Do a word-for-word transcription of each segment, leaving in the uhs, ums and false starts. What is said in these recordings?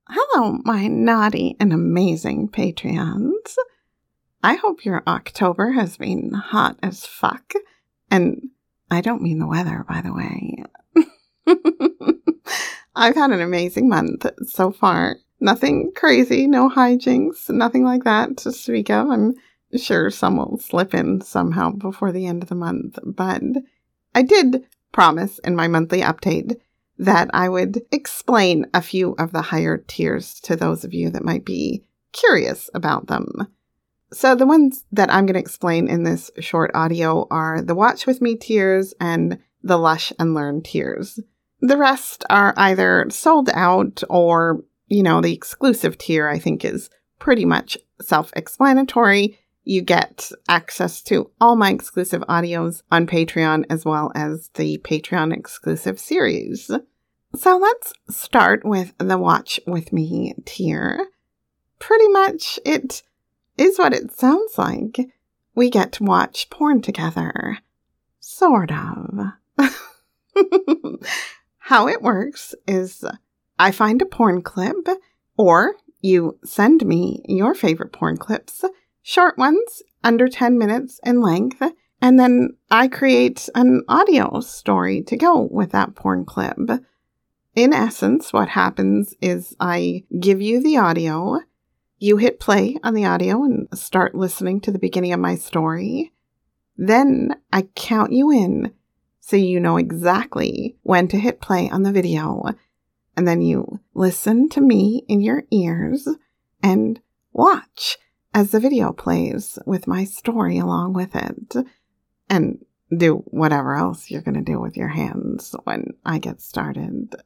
Hello, my naughty and amazing Patreons. I hope your October has been hot as fuck. And I don't mean the weather, by the way. I've had an amazing month so far. Nothing crazy, no hijinks, nothing like that to speak of. I'm sure some will slip in somehow before the end of the month. But I did promise in my monthly update that I would explain a few of the higher tiers to those of you that might be curious about them. So the ones that I'm going to explain in this short audio are the Watch With Me tiers and the Lush and Learn tiers. The rest are either sold out or, you know, the exclusive tier I think is pretty much self-explanatory. You get access to all my exclusive audios on Patreon as well as the Patreon exclusive series. So let's start with the Watch With Me tier. Pretty much it is what it sounds like. We get to watch porn together. Sort of. How it works is I find a porn clip, or you send me your favorite porn clips, short ones, under ten minutes in length, and then I create an audio story to go with that porn clip. In essence, what happens is I give you the audio, you hit play on the audio and start listening to the beginning of my story. Then I count you in so you know exactly when to hit play on the video. And then you listen to me in your ears and watch as the video plays with my story along with it, and do whatever else you're going to do with your hands when I get started.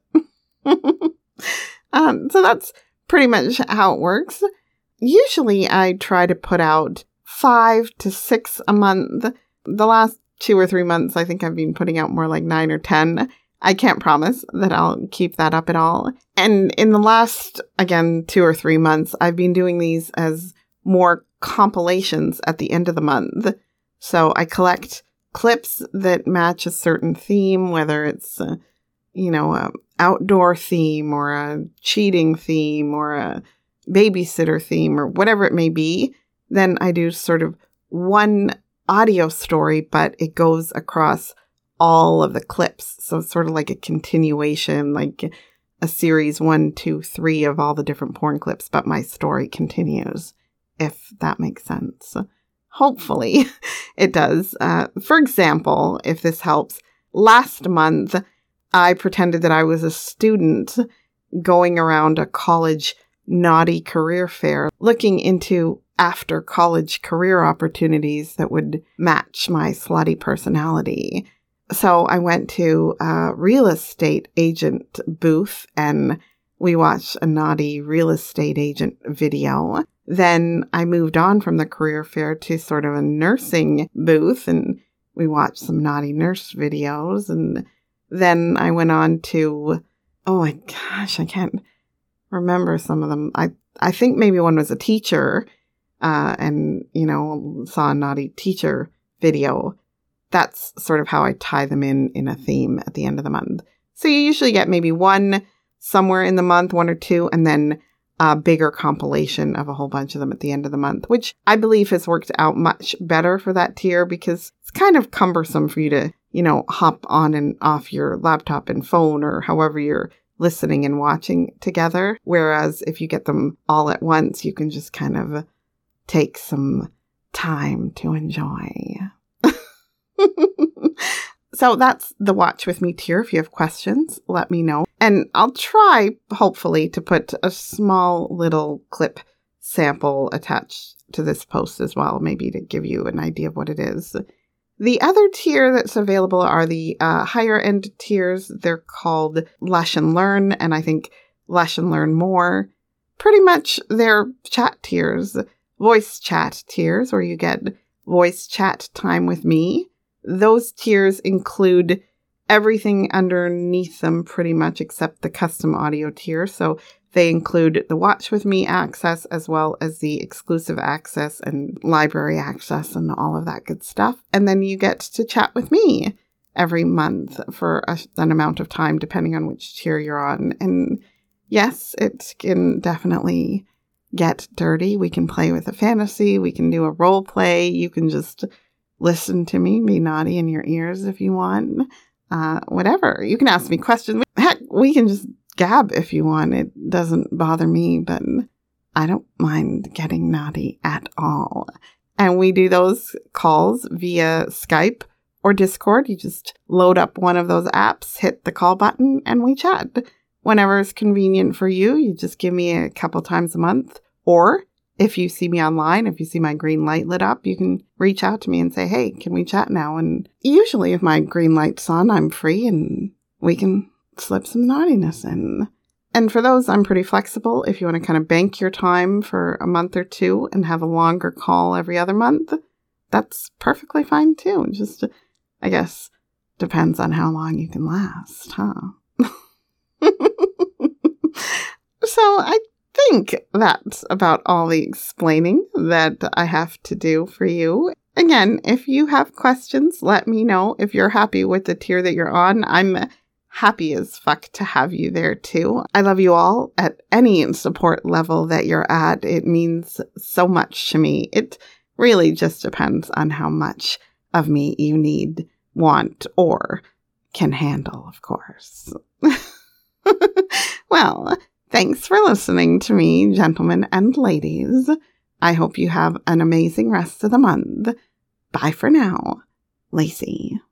um, so that's pretty much how it works. Usually I try to put out five to six a month. The last two or three months, I think I've been putting out more like nine or ten. I can't promise that I'll keep that up at all. And in the last, again, two or three months, I've been doing these as more compilations at the end of the month. So I collect clips that match a certain theme, whether it's, uh, you know, a outdoor theme or a cheating theme or a babysitter theme or whatever it may be. Then I do sort of one audio story, but it goes across all of the clips. So it's sort of like a continuation, like a series one, two, three of all the different porn clips, but my story continues, if that makes sense. Hopefully it does. Uh, for example, if this helps, last month I pretended that I was a student going around a college naughty career fair looking into after college career opportunities that would match my slutty personality. So I went to a real estate agent booth and we watched a naughty real estate agent video. Then I moved on from the career fair to sort of a nursing booth and we watched some naughty nurse videos. And then I went on to, oh my gosh, I can't remember some of them. I, I think maybe one was a teacher uh, and, you know, saw a naughty teacher video. That's sort of how I tie them in in a theme at the end of the month. So you usually get maybe one somewhere in the month, one or two, and then a bigger compilation of a whole bunch of them at the end of the month, which I believe has worked out much better for that tier because it's kind of cumbersome for you to, you know, hop on and off your laptop and phone or however you're listening and watching together. Whereas if you get them all at once, you can just kind of take some time to enjoy. So that's the Watch With Me tier. If you have questions, let me know. And I'll try, hopefully, to put a small little clip sample attached to this post as well, maybe to give you an idea of what it is. The other tier that's available are the uh, higher end tiers. They're called Lush and Learn, and I think Lush and Learn More. Pretty much they're chat tiers, voice chat tiers, where you get voice chat time with me. Those tiers include everything underneath them pretty much except the custom audio tier. So they include the Watch With Me access as well as the exclusive access and library access and all of that good stuff. And then you get to chat with me every month for a, an amount of time depending on which tier you're on. And yes, it can definitely get dirty. We can play with a fantasy. We can do a role play. You can just listen to me, be naughty in your ears if you want. Uh, whatever. You can ask me questions. Heck, we can just gab if you want. It doesn't bother me, but I don't mind getting naughty at all. And we do those calls via Skype or Discord. You just load up one of those apps, hit the call button, and we chat. Whenever it's convenient for you, you just give me a couple times a month. Or if you see me online, if you see my green light lit up, you can reach out to me and say, hey, can we chat now? And usually if my green light's on, I'm free and we can slip some naughtiness in. And for those, I'm pretty flexible. If you want to kind of bank your time for a month or two and have a longer call every other month, that's perfectly fine too. Just, I guess, depends on how long you can last, huh? So I think that's about all the explaining that I have to do for you. Again, if you have questions, let me know. If you're happy with the tier that you're on, I'm happy as fuck to have you there too. I love you all at any support level that you're at. It means so much to me. It really just depends on how much of me you need, want, or can handle, of course. Well, thanks for listening to me, gentlemen and ladies. I hope you have an amazing rest of the month. Bye for now, Lacey.